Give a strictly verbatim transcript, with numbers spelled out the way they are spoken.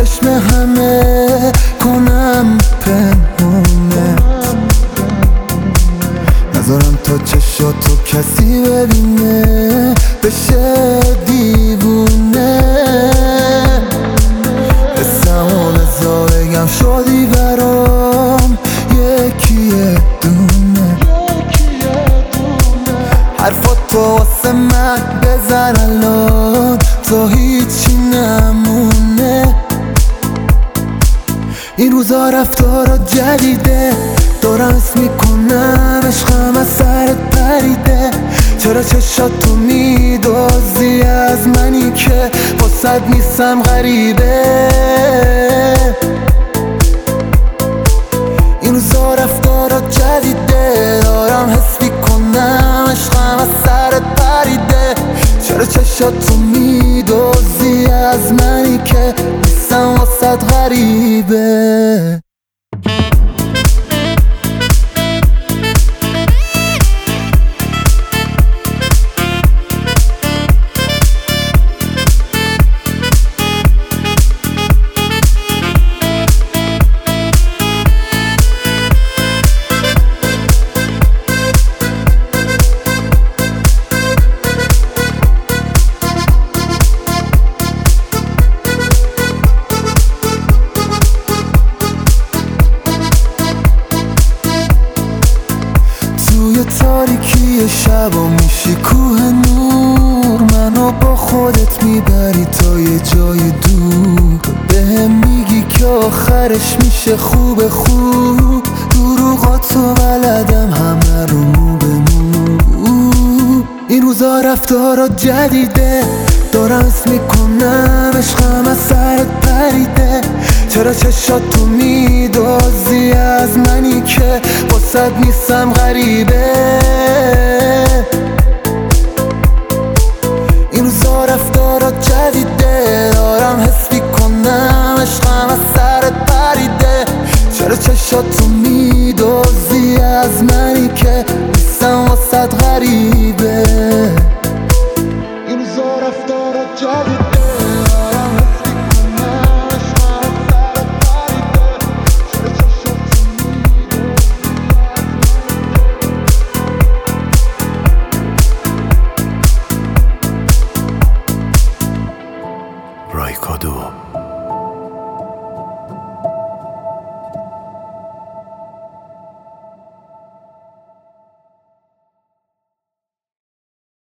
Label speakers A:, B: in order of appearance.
A: چشم همه کنم پنهونه، نذارم تا چشاتو کسی ببینه بشه دیوونه. حسمو بزا بگم شدی برام یکی دونه، حرفاتو واسه من بزن الان تا هیچی نمونه. این روزا رفتارا جدیده، دارم حس میکنم عشقم از سرت پریده. چرا چشاتو میدازی از منی که واسد نیستم غریبه؟ این روزا رفتارا جدیده، دارم حس میکنم عشقم از سرت پریده. چرا چشاتو میدازی از منی که نیستم واسد غریبه؟ توی تاریکی شبا میشی کوه نور، منو با خودت میبری تا یه جای دور. بهم میگی که آخرش میشه خوب خوب، دروغاتو بلدم همه رو مو به مو. این روزا رفتارا جدیده، دارم حس میکنم عشقم از سرت پریده. چرا چشاتو میدازی از منی که واسد نیستم غریبه؟ این روزا رفتارا جدیده، دارم حس میکنم عشقم از سرت پریده. چرا چشاتو میدازی از منی که نیستم واسد غریبه؟